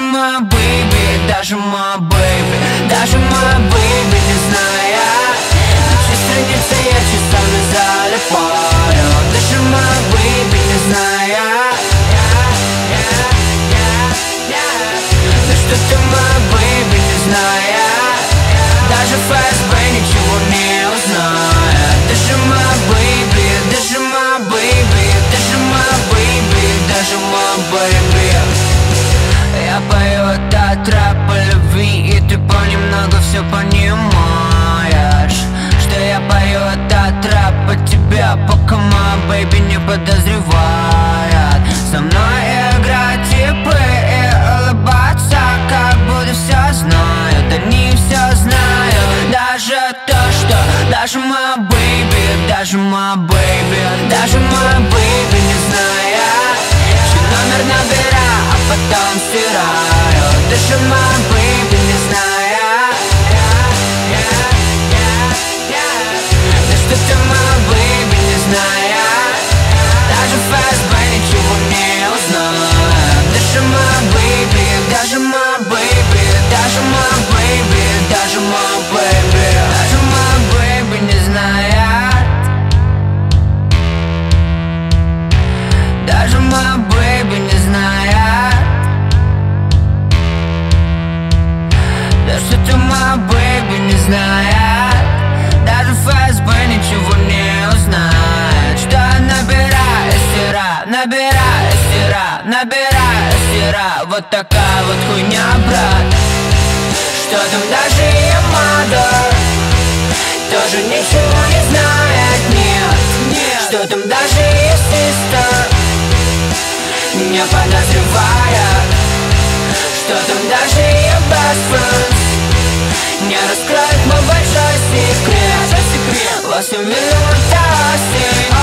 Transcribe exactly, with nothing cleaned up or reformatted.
моя бэйби, даже моя бэйби, даже моя бэйби не знает. Чьи страницы я часами залипаю, даже моя бэйби не знает. Да что ты моя бэйби не знает, даже эф эс бэ ничего не узнает. Даже моя бэйби, даже моя бэйби, даже моя бэйби, даже моя бэйби. Я пою этот рэп по любви, и ты понемногу все понимаешь, что я пою этот рэп по тебе, пока моя бэйби не подозревает. Со мной играть типы и улыбаться, как будто все знают. Они все знают, даже то, что даже моя бэйби, даже моя бэйби, даже моя бэйби не знает. Чей номер набираю, а потом стираю, даже моя бэйби не знает. Да что ты моя бэйби не знает, даже эф эс бэ ничего не узнает. Даже моя бэйби, даже моя бэйби, даже моя бэйби, даже моя бэйби, даже моя бэйби не знает. Даже моя бэйби не знает. Да что ты моя бэйби не знает, даже эф эс бэ ничего не узнает. Что я набираю, стираю, набираю, стираю, набираю, стираю. Вот такая вот хуйня, брат. Что там даже ее mother тоже ничего не знает, нет, нет. Что там даже ее sister не подозревает. Что там даже ее best friends не раскроет мой большой секрет. Восемь миллионов талостей.